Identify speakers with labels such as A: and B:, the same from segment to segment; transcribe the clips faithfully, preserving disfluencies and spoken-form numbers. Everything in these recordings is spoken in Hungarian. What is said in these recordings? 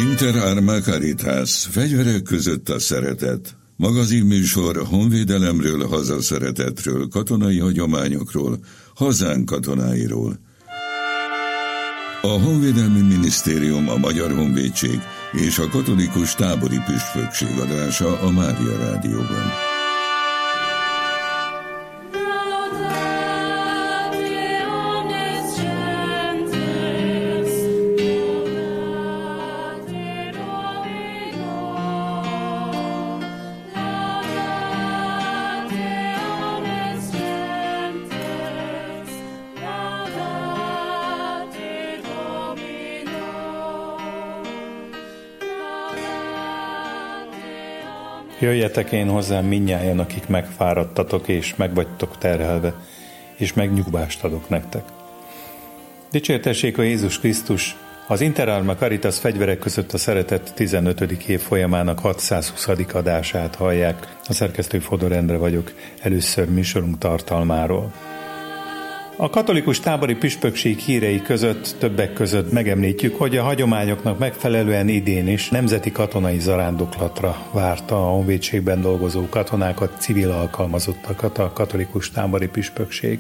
A: Inter Arma Caritas, fegyverek között a szeretet. Magazinműsor honvédelemről, hazaszeretetről, katonai hagyományokról, hazánk katonáiról. A Honvédelmi Minisztérium, a Magyar Honvédség és a Katolikus Tábori Püspökség adása a Mária Rádióban.
B: Jöjjetek én hozzám mindnyájan, akik megfáradtatok és megvagytok terhelve, és megnyugvást adok nektek. Dicsértessék a Jézus Krisztus! Az Inter Arma Caritas fegyverek között a szeretet tizenötödik évfolyamának hatszázhuszadik adását hallják. A szerkesztő Fodor Endre vagyok, először műsorunk tartalmáról. A katolikus tábori püspökség hírei között többek között megemlítjük, hogy a hagyományoknak megfelelően idén is nemzeti katonai zarándoklatra várta a honvédségben dolgozó katonákat, civil alkalmazottakat a katolikus tábori püspökség.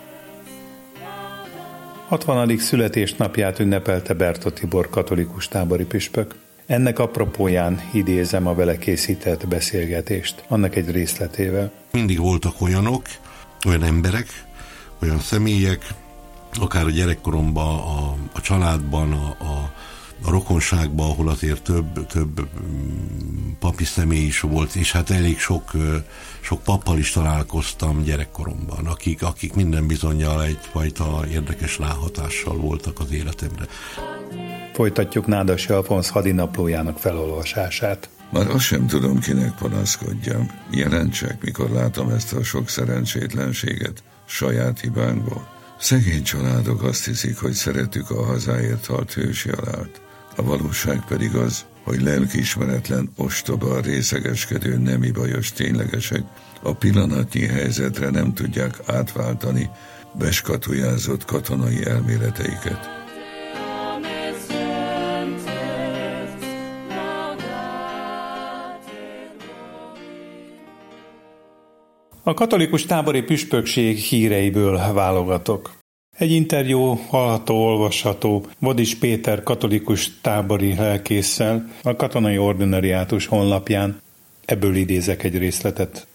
B: hatvanadik születésnapját ünnepelte Berta Tibor katolikus tábori püspök. Ennek apropóján idézem a vele készített beszélgetést, annak egy részletével.
C: Mindig voltak olyanok, olyan emberek, olyan személyek, akár a gyerekkoromban, a, a családban, a, a, a rokonságban, ahol azért több, több papi személy is volt, és hát elég sok, sok pappal is találkoztam gyerekkoromban, akik, akik minden bizonnyal egyfajta érdekes ráhatással voltak az életemre.
B: Folytatjuk Nádasi Alfonz hadinaplójának felolvasását.
A: Már azt sem tudom, kinek panaszkodjam. Jelentsek, mikor látom ezt a sok szerencsétlenséget saját hibánkból. Szegény családok azt hiszik, hogy szeretük a hazáért halt hősi halált. A valóság pedig az, hogy lelkiismeretlen, ostoba, részegeskedő, nemi bajos ténylegesek a pillanatnyi helyzetre nem tudják átváltani beskatujázott katonai elméleteiket.
B: A katolikus tábori püspökség híreiből válogatok. Egy interjú hallható, olvasható Vodis Péter katolikus tábori lelkésszel a Katonai Ordinariátus honlapján. Ebből idézek egy részletet.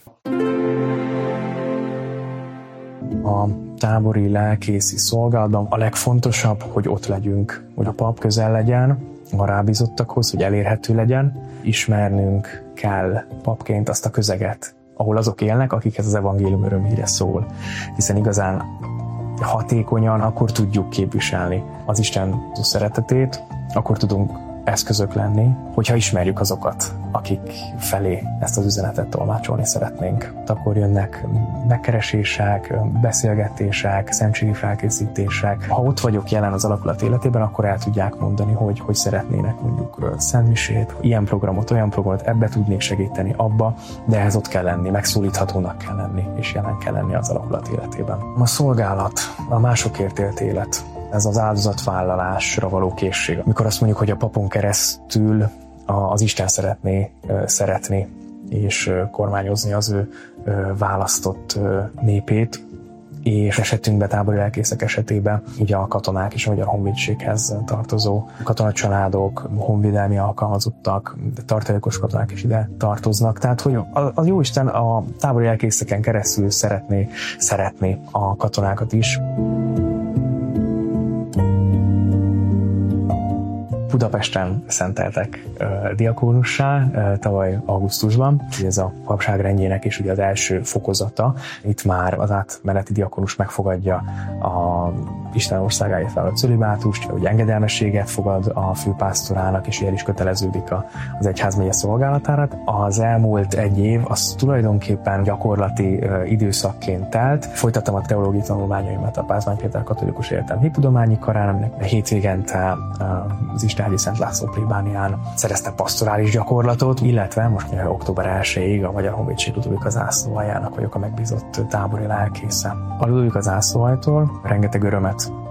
D: A tábori lelkészi szolgálatban a legfontosabb, hogy ott legyünk, hogy a pap közel legyen, a rábízottakhoz, hogy elérhető legyen. Ismernünk kell papként azt a közeget, ahol azok élnek, akikhez az evangélium örömhíre szól. Hiszen igazán hatékonyan akkor tudjuk képviselni az Isten szeretetét, akkor tudunk eszközök lenni, hogyha ismerjük azokat, akik felé ezt az üzenetet tolmácsolni szeretnénk. Akkor jönnek megkeresések, beszélgetések, szentségi felkészítések. Ha ott vagyok jelen az alakulat életében, akkor el tudják mondani, hogy, hogy szeretnének mondjuk szentmisét, ilyen programot, olyan programot, ebbe tudnék segíteni, abba, de ehhez ott kell lenni, megszólíthatónak kell lenni, és jelen kell lenni az alakulat életében. A szolgálat, a másokért élt élet, ez az áldozatvállalásra való készség. Amikor azt mondjuk, hogy a papon keresztül az Isten szeretné szeretni és kormányozni az ő választott népét, és esetünkben, tábori lelkészek esetében ugye a katonák és a Magyar Honvédséghez tartozó katonacsaládok, honvédelmi alkalmazottak, tartalékos katonák is ide tartoznak. Tehát, hogy a Jóisten a tábori lelkészeken keresztül szeretné szeretni a katonákat is. Budapesten szenteltek uh, diakónussá uh, tavaly augusztusban. Ez a papság rendjének is ugye az első fokozata. Itt már az átmeneti diakónus megfogadja a Isten országáért vállalt cölibátust, ugye engedelmességet fogad a főpásztorának, és el is köteleződik a, az egyházmegye szolgálatára. Az elmúlt egy év az tulajdonképpen gyakorlati uh, időszakként telt. Folytattam a teológiai tanulmányaimat a Pázmány Péter Katolikus Egyetem Hittudományi Karán, aminek hétvégente uh, az Istenházi Szent László plébánián szereztem pastorális gyakorlatot, illetve most ugye, október elsejéig a Magyar Honvédség Ludovika zászlóaljának vagyok a megbízott tábori lelkésze. A Ludovika zászlóaljtól rengeteg örömet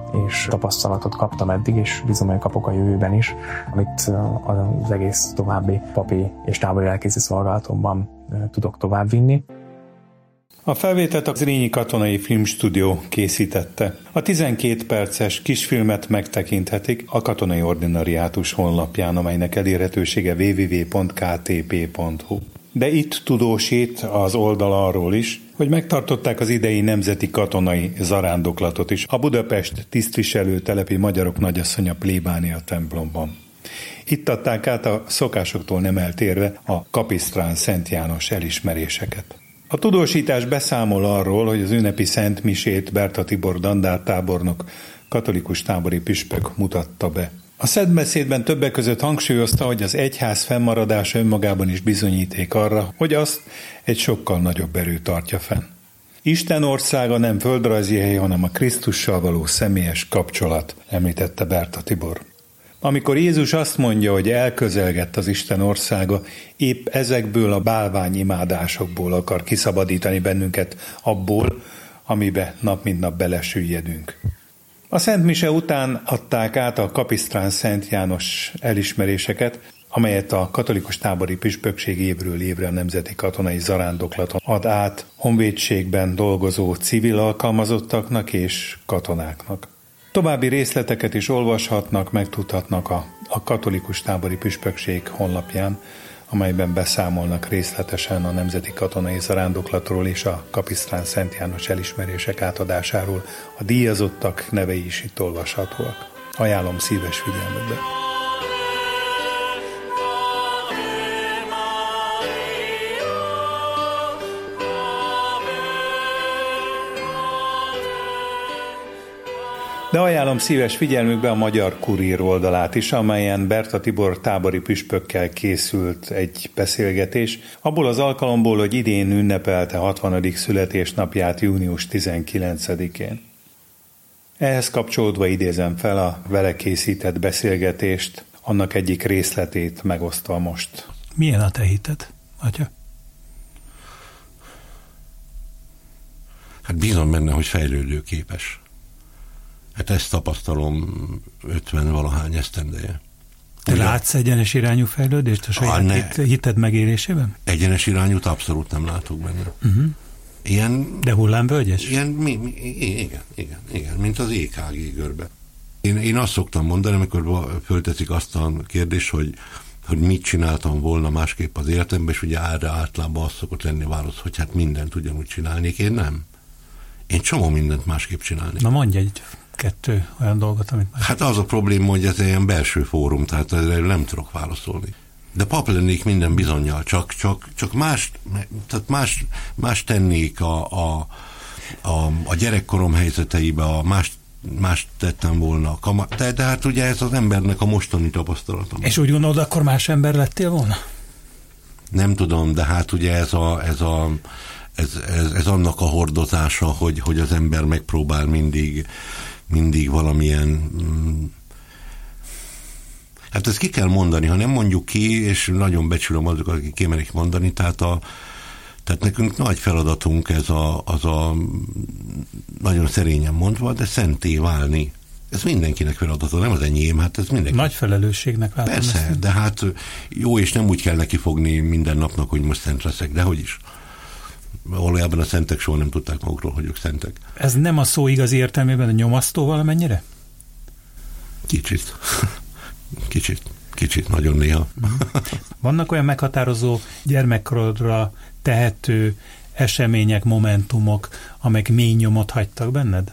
D: és tapasztalatot kaptam eddig, és bízom, hogy kapok a jövőben is, amit az egész további papi és tábori lelkészi szolgálatomban tudok továbbvinni.
B: A felvételt a Zrínyi Katonai Filmstúdió készítette. A tizenkét perces kisfilmet megtekinthetik a Katonai Ordinariátus honlapján, amelynek elérhetősége double-u double-u double-u pont k t p pont h u. De itt tudósít az oldal arról is, hogy megtartották az idei nemzeti katonai zarándoklatot is a Budapest tisztviselő telepi magyarok nagyasszonya plébánia templomban. Itt adták át a szokásoktól nem eltérve a Kapisztrán Szent János elismeréseket. A tudósítás beszámol arról, hogy az ünnepi Szent Misét Berta Tibor dandártábornok, katolikus tábori püspök mutatta be. A szentbeszédben többek között hangsúlyozta, hogy az egyház fennmaradása önmagában is bizonyíték arra, hogy azt egy sokkal nagyobb erő tartja fenn. Isten országa nem földrajzi hely, hanem a Krisztussal való személyes kapcsolat, említette Berta Tibor. Amikor Jézus azt mondja, hogy elközelgett az Isten országa, épp ezekből a bálványimádásokból akar kiszabadítani bennünket abból, amibe nap mint nap belesüllyedünk. A Szent Mise után adták át a Kapisztrán Szent János elismeréseket, amelyet a katolikus tábori püspökség évről évre a Nemzeti Katonai Zarándoklaton ad át honvédségben dolgozó civil alkalmazottaknak és katonáknak. További részleteket is olvashatnak, megtudhatnak a, a katolikus tábori püspökség honlapján, amelyben beszámolnak részletesen a Nemzeti Katonai Zarándoklatról és a Kapisztrán Szent János elismerések átadásáról. A díjazottak nevei is itt olvashatóak. Ajánlom szíves figyelmetbe. De ajánlom szíves figyelmükbe a Magyar Kurír oldalát is, amelyen Berta Tibor tábori püspökkel készült egy beszélgetés, abból az alkalomból, hogy idén ünnepelte hatvanadik születésnapját június tizenkilencedikén. Ehhez kapcsolódva idézem fel a vele készített beszélgetést, annak egyik részletét megosztva most.
E: Milyen a te hited, atya?
C: Hát bízom benne, hogy fejlődőképes. Hát ezt tapasztalom ötven-valahány esztendeje.
E: Te Ugye? Látsz egyenes irányú fejlődést a saját ne, hited megélésében?
C: Egyenes irányút abszolút nem látok benne. Uh-huh. Ilyen,
E: De hullámvölgyes?
C: Ilyen, mi, mi, igen, igen, igen, mint az é ká gé görbe. Én, én azt szoktam mondani, amikor fölteszik azt a kérdést, hogy, hogy mit csináltam volna másképp az életemben, és ugye erre általában azt szokott lenni a válasz, hogy hát mindent ugyanúgy csinálnék. Én nem. Én csomó mindent másképp csinálnék.
E: Na mondj egy kettő olyan dolgot, amit már...
C: Hát az a probléma, hogy ez egy belső fórum, tehát erre nem tudok válaszolni. De pap lennék minden bizonnyal, csak, csak, csak más, tehát más, más tennék a, a, a, a gyerekkorom helyzeteibe, a más, más tettem volna. De, de hát ugye ez az embernek a mostani tapasztalatom.
E: És úgy gondolod, akkor más ember lettél volna?
C: Nem tudom, de hát ugye ez a, ez a ez, ez, ez annak a hordozása, hogy, hogy az ember megpróbál mindig mindig valamilyen mm, hát ezt ki kell mondani, ha nem mondjuk ki, és nagyon becsülöm azokat, akik kimerik mondani, tehát, a, tehát nekünk nagy feladatunk ez a, az a nagyon szerényen mondva, de szenté válni. Ez mindenkinek feladata, nem az enyém, hát ez mindenki.
E: Nagy felelősségnek látom.
C: Persze, ezt. De hát jó, és nem úgy kell neki fogni minden napnak, hogy most szent leszek, de hogy is. Valójában a szentek soha nem tudták magukról, hogy ők szentek.
E: Ez nem a szó igazi értelmében a nyomasztó valamennyire?
C: Kicsit. Kicsit. Kicsit, nagyon néha.
E: Vannak olyan meghatározó gyermekkorodra tehető események, momentumok, amelyek mély nyomot hagytak benned?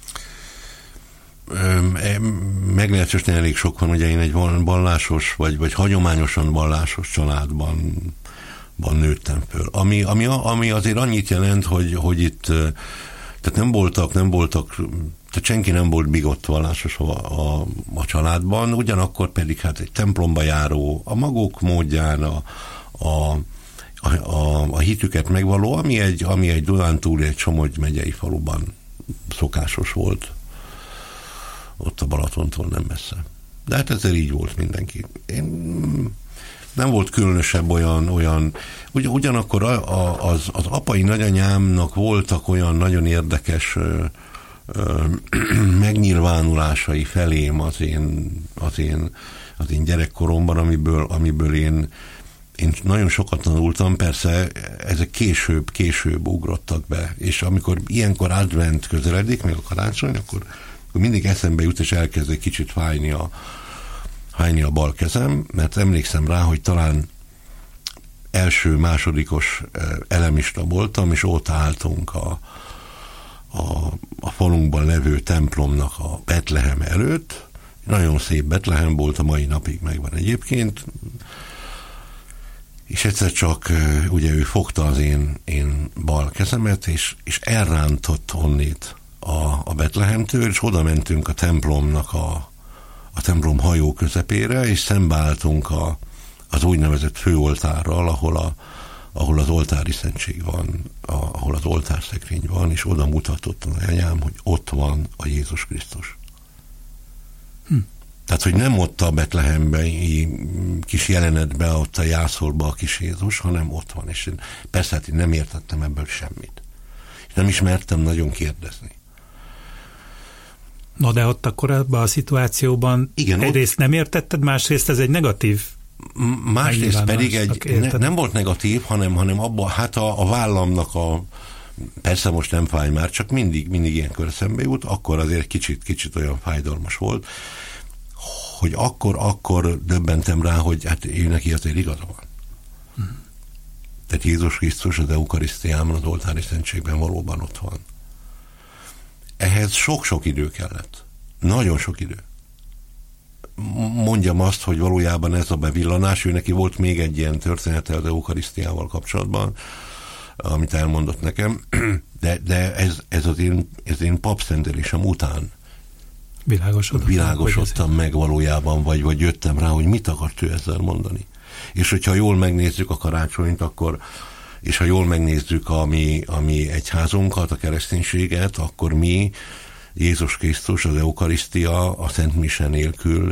C: Meglehetősen elég sok van, ugye én egy vallásos, vagy, vagy hagyományosan vallásos családban van nőttem föl. Ami, ami, ami azért annyit jelent, hogy, hogy itt tehát nem voltak, nem voltak, tehát senki nem volt bigott vallásos a, a, a családban, ugyanakkor pedig hát egy templomba járó, a maguk módján a, a, a, a, a hitüket megvaló, ami egy, ami egy Dunántúli, egy Somogy megyei faluban szokásos volt. Ott a Balatontól nem messze. De hát ezzel így volt mindenki. Én nem volt különösebb olyan, olyan ugy, ugyanakkor a, a, az, az apai nagyanyámnak voltak olyan nagyon érdekes ö, ö, megnyilvánulásai felém az én, az én, az én gyerekkoromban, amiből, amiből én, én nagyon sokat tanultam, persze ezek később, később ugrottak be, és amikor ilyenkor advent közeledik, meg a karácsony, akkor, akkor mindig eszembe jut, és elkezd egy kicsit fájni a, fájni a bal kezem, mert emlékszem rá, hogy talán első, másodikos elemista voltam, és ott álltunk a, a, a falunkban levő templomnak a Betlehem előtt. Nagyon szép Betlehem volt, a mai napig megvan egyébként. És egyszer csak ugye ő fogta az én, én bal kezemet, és, és elrántott onnét a, a Betlehemtől, és oda mentünk a templomnak a, a templom hajó közepére, és szembeálltunk a az úgynevezett főoltárral, ahol, a, ahol az oltári szentség van, a, ahol az oltárszekrény van, és oda mutatott az anyám, hogy ott van a Jézus Krisztus. Hm. Tehát, hogy nem ott a Betlehemben kis jelenetben, ott a jászolban a kis Jézus, hanem ott van. És én, persze, hát én nem értettem ebből semmit. És nem is mertem nagyon kérdezni.
E: No, de ott akkor ebben a szituációban igen, egyrészt ott... nem értetted, másrészt ez egy negatív
C: másrészt pedig egy, ne, nem volt negatív, hanem, hanem abban, hát a, a vállamnak a, persze most nem fáj már, csak mindig, mindig ilyenkor eszembe jut, akkor azért kicsit, kicsit olyan fájdalmas volt, hogy akkor, akkor döbbentem rá, hogy hát ő neki azért igaza van. Hmm. Tehát Jézus Krisztus az eukarisztiában, az oltári szentségben valóban ott van. Ehhez sok-sok idő kellett. Nagyon sok idő. Mondjam azt, hogy valójában ez a bevillanás, ő neki volt még egy ilyen története az eukarisztiával kapcsolatban, amit elmondott nekem, de, de ez, ez az én, ez én papszentelésem után
E: világosodott,
C: világosodtam meg valójában, vagy, vagy jöttem rá, hogy mit akart ő ezzel mondani. És hogyha jól megnézzük a karácsonyt, akkor, és ha jól megnézzük a mi, a mi egyházunkat, a kereszténységet, akkor mi Jézus Krisztus, az eukarisztia, a Szent Mise nélkül,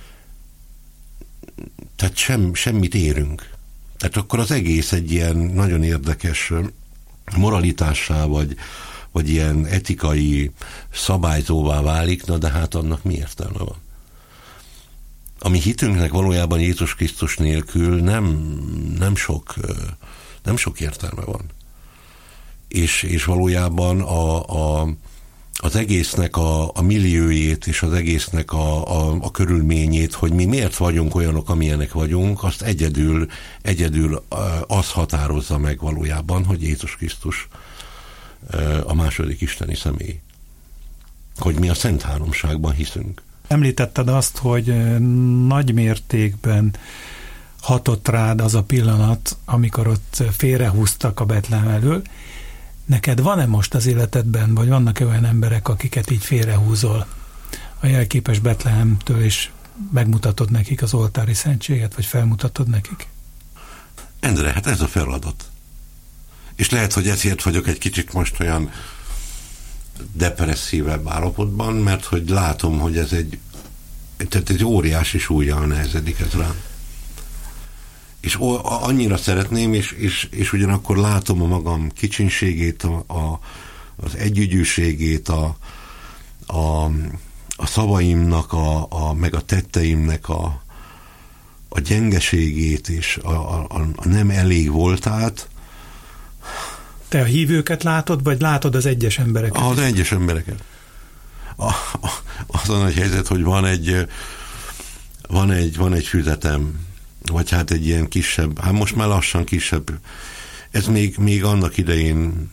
C: tehát sem, semmit érünk. Tehát akkor az egész egy ilyen nagyon érdekes moralitássá, vagy, vagy ilyen etikai szabályzóvá válik, na de hát annak mi értelme van? A mi hitünknek valójában Jézus Krisztus nélkül nem, nem, sok, nem sok értelme van. És, és valójában a, a az egésznek a, a milliójét és az egésznek a, a, a körülményét, hogy mi miért vagyunk olyanok, amilyenek vagyunk, azt egyedül, egyedül az határozza meg valójában, hogy Jézus Krisztus a második isteni személy. Hogy mi a Szent Háromságban hiszünk.
E: Említetted azt, hogy nagy mértékben hatott rád az a pillanat, amikor ott félrehúztak a Betlehem elől. Neked van-e most az életedben, vagy vannak-e olyan emberek, akiket így félrehúzol a jelképes Betlehemtől, és megmutatod nekik az oltári szentséget, vagy felmutatod nekik?
C: Endre, hát ez a feladat. És lehet, hogy ezért vagyok egy kicsit most olyan depresszívebb állapotban, mert hogy látom, hogy ez egy, tehát egy óriási súllyal nehezedik ez rám. És annyira szeretném, és, és, és ugyanakkor látom a magam kicsinségét, a, a, az együgyűségét, a, a, a szavaimnak, a, a, meg a tetteimnek a, a gyengeségét, és a, a, a nem elég voltát.
E: Te a hívőket látod, vagy látod az egyes embereket?
C: Az egyes embereket. A, a, az a nagy helyzet, hogy van egy, van egy, van egy füzetem, vagy hát egy ilyen kisebb, hát most már lassan kisebb, ez még, még annak idején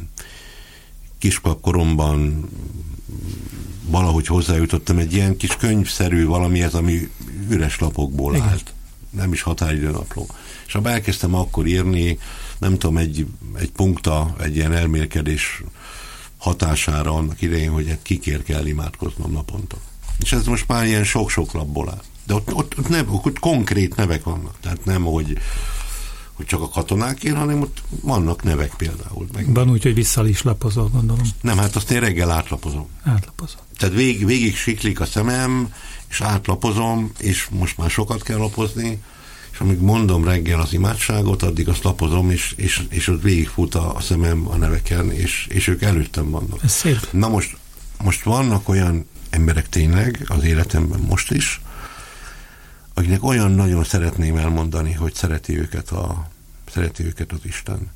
C: kiskoromban valahogy hozzájutottam, egy ilyen kis könyvszerű valami, ez ami üres lapokból igen. állt, nem is határidőnapló. És abban elkezdtem akkor írni, nem tudom, egy, egy punkta, egy ilyen elmélkedés hatására annak idején, hogy hát kikért kell imádkoznom naponta. És ez most már ilyen sok-sok lapból áll. De ott, ott, ott, nev, ott konkrét nevek vannak. Tehát nem, hogy, hogy csak a katonákért, hanem ott vannak nevek például. Meg
E: van úgy, hogy vissza is lapozol, gondolom.
C: Nem, hát azt én reggel átlapozom.
E: Átlapozom.
C: Tehát vég, végig siklik a szemem, és átlapozom, és most már sokat kell lapozni, és amíg mondom reggel az imádságot, addig azt lapozom, és, és, és ott végigfut a, a szemem a neveken, és, és ők előttem vannak.
E: Ez szép.
C: Na most most vannak olyan emberek tényleg az életemben most is, akinek olyan nagyon szeretném elmondani, hogy szereti őket, a, szereti őket az Isten.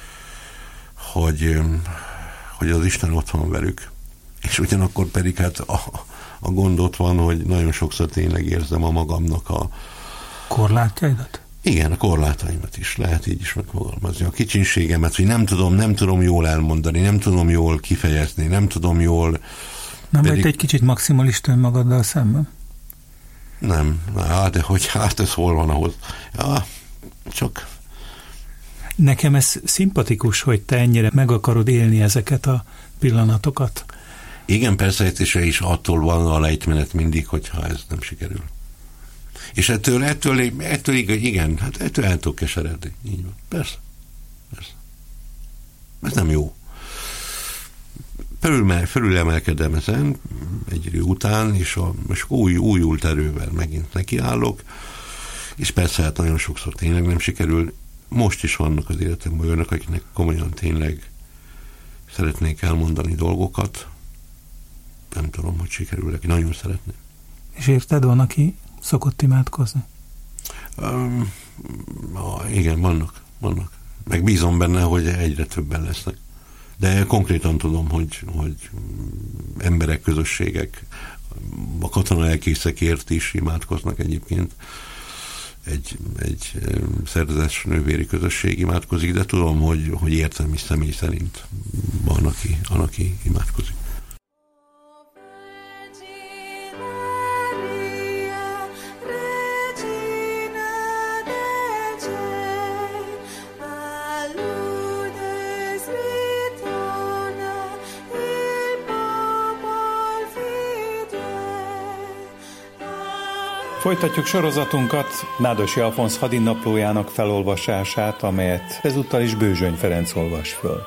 C: Hogy, hogy az Isten ott van velük. És ugyanakkor pedig hát a, a gond ott van, hogy nagyon sokszor tényleg érzem a magamnak a
E: korlátjaidat?
C: Igen, a korlátaimat is lehet így is megfogalmazni. A kicsinségemet, hogy nem tudom, nem tudom jól elmondani, nem tudom jól kifejezni, nem tudom jól...
E: Nem pedig... vagy egy kicsit maximalista önmagaddal szemben?
C: Nem, hát de hogy hát ez hol van ahhoz? Ja, csak...
E: Nekem ez szimpatikus, hogy te ennyire meg akarod élni ezeket a pillanatokat.
C: Igen, persze, és is attól van a lejtmenet mindig, hogyha ez nem sikerül. És ettől, ettől, ettől igen, hát ettől el tudok keseredni. Így van. Persze. Persze. Ez nem jó. Felül, felülemelkedem ezen egy idő után, és, a, és új, újult erővel megint nekiállok, és persze hát nagyon sokszor tényleg nem sikerül. Most is vannak az életemben olyanok, akiknek komolyan tényleg szeretnék elmondani dolgokat. Nem tudom, hogy sikerül neki. Nagyon szeretném.
E: És érted, van, aki szokott imádkozni?
C: Um, igen, vannak, vannak. Meg bízom benne, hogy egyre többen lesznek. De konkrétan tudom, hogy, hogy emberek, közösségek, a katona elkészekért is imádkoznak egyébként. Egy, egy szerzetes nővéri közösség imádkozik, de tudom, hogy, hogy értem is személy szerint van, aki, van, aki imádkozik.
B: Folytatjuk sorozatunkat Nádosi Alfonz hadinaplójának felolvasását, amelyet ezúttal is Bőzsöny Ferenc olvas föl.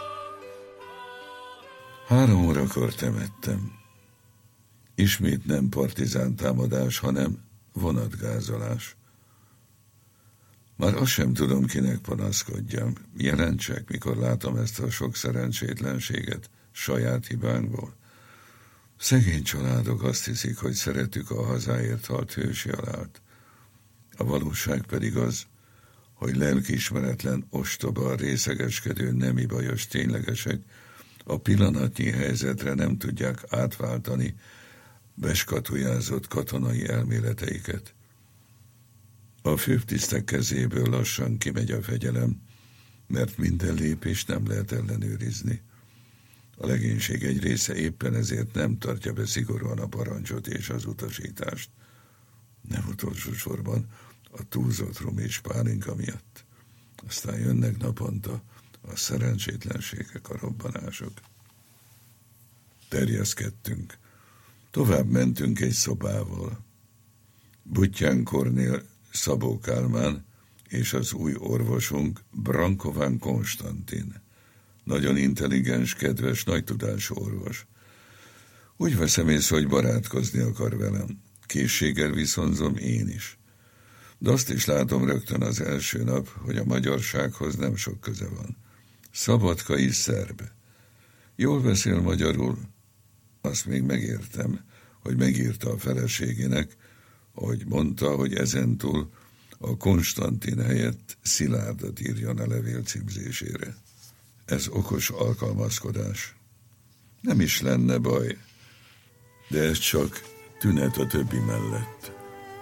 A: Három órakor temettem. Ismét nem partizán támadás, hanem vonatgázolás. Már azt sem tudom, kinek panaszkodjam. Jelentsek, mikor látom ezt a sok szerencsétlenséget saját hibánkból. Szegény családok azt hiszik, hogy szeretük a hazáért halt hősi halált. A valóság pedig az, hogy lelkiismeretlen, ostoba, részegeskedő, nemi bajos ténylegesek a pillanatnyi helyzetre nem tudják átváltani beskatujázott katonai elméleteiket. A főtisztek kezéből lassan kimegy a fegyelem, mert minden lépést nem lehet ellenőrizni. A legénység egy része éppen ezért nem tartja be szigorúan a parancsot és az utasítást. Nem utolsó sorban a túlzott rum és pálinka miatt. Aztán jönnek naponta a szerencsétlenségek, a robbanások. Terjeszkedtünk. Tovább mentünk egy szobával. Buttyán Kornél, Szabó Kálmán és az új orvosunk Brankován Konstantin. Nagyon intelligens, kedves, nagy tudású orvos. Úgy veszem észre, hogy barátkozni akar velem. Készséggel viszonzom én is. De azt is látom rögtön az első nap, hogy a magyarsághoz nem sok köze van. Szabadkai szerb. Jól beszél magyarul, azt még megértem, hogy megírta a feleségének, ahogy mondta, hogy ezentúl a Konstantin helyett Szilárdat írjon a levél címzésére. Ez okos alkalmazkodás. Nem is lenne baj, de ez csak tünet a többi mellett.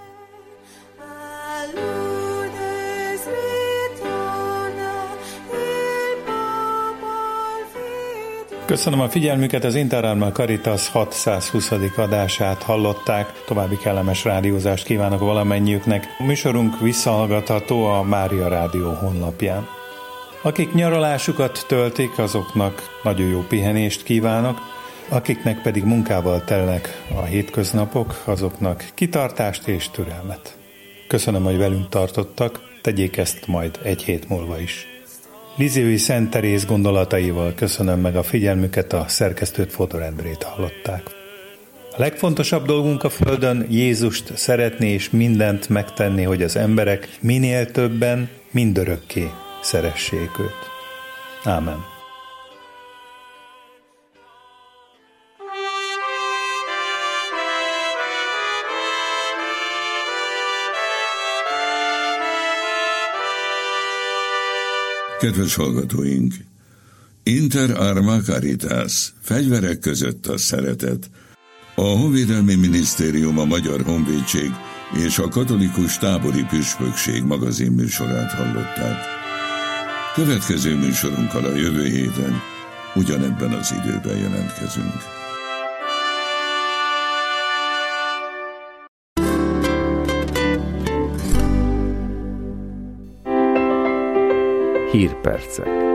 B: Köszönöm a figyelmüket, az Interalma Caritas hatszázhuszadik adását hallották. További kellemes rádiózást kívánok valamennyiüknek. A műsorunk visszahallgatható a Mária Rádió honlapján. Akik nyaralásukat töltik, azoknak nagyon jó pihenést kívánok, akiknek pedig munkával telnek a hétköznapok, azoknak kitartást és türelmet. Köszönöm, hogy velünk tartottak, tegyék ezt majd egy hét múlva is. Lizéui Szent Teréz gondolataival köszönöm meg a figyelmüket, a szerkesztőt, Fodor Endrét hallották. A legfontosabb dolgunk a Földön Jézust szeretni és mindent megtenni, hogy az emberek minél többen, mindörökké szeressék őt. Ámen.
A: Kedves hallgatóink! Inter arma caritas, fegyverek között a szeretet. A Honvédelmi Minisztérium, a Magyar Honvédség és a Katolikus Tábori Püspökség magazin műsorát hallották. Következő műsorunkkal a jövő héten ugyanebben az időben jelentkezünk.
F: Hírpercek.